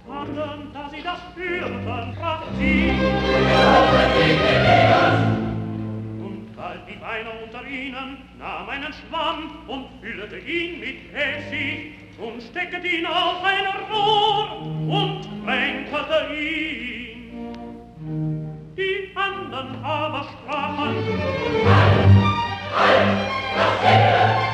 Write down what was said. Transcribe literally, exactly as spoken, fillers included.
fanden, da sie das hörten, sprach sie, und galt die Weine unter ihnen, nahm einen Schwamm und füllte ihn mit Essig und steckte ihn auf ein Rohr und tränkelte ihn. Die anderen aber sprachen, halt, halt, das Tier!